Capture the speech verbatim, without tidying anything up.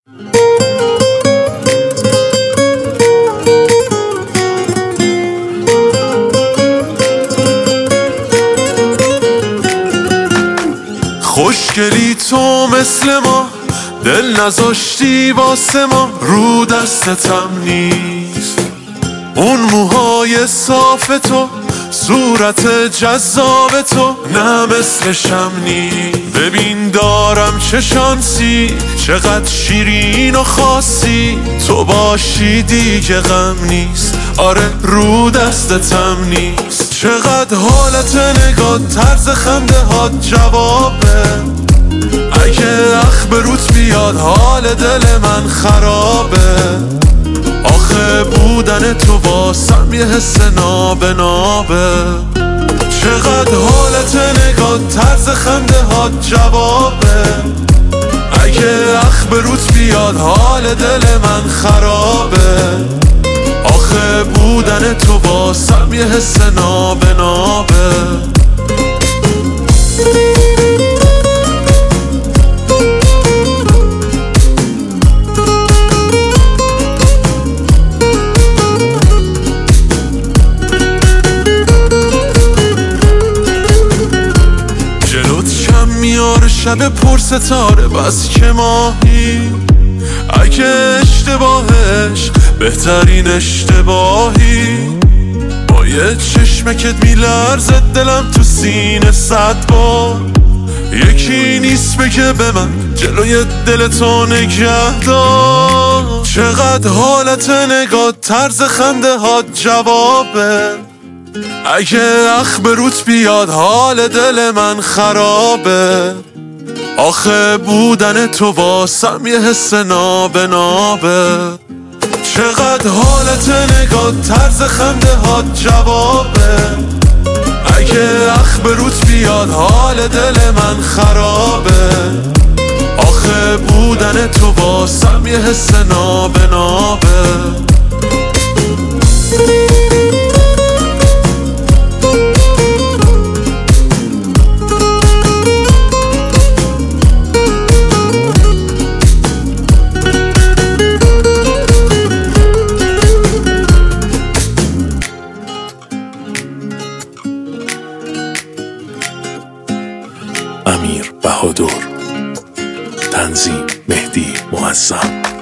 خوشگلی تو مثل ما، دل نذاشتی واسه ما، رو دستتم نیست اون موهای صاف تو، صورت جذاب تو نه مثلشم نیست. ببین دارم چه شانسی، چقدر شیرین و خاصی، تو باشی دیگه غم نیست، آره رو دستتم نیست. چقدر حالت نگاه، طرز خنده هات جوابه، اگه اخ بروت بیاد حال دل من خرابه. آخه بودن تو واسم یه حس نابه نابه. چقدر حالت نگاه، طرز خنده هات جوابه، اگه اخ بروت بیاد حال دل من خرابه. آخه بودن تو واسم یه حس نابه نابه. میاره شب پر ستاره بس که ماهی، اگه اشتباهش بهترین اشتباهی. با یه چشمکت میلرزه دلم تو سینه صد بار، یکی نیست بگه به من جلوی دل تو نگه دار. چقدر حالت نگاه، طرز خنده هات جوابه، اگه اخ بروت بیاد حال دل من خرابه. آخه بودن تو واسم یه حس نابه نابه. چقدر حالت نگاه، طرز خنده هات جوابه، اگه اخ بروت بیاد حال دل من خرابه. آخه بودن تو واسم یه حس نابه نابه. امیر بهادر، تنظیم مهدی معظم.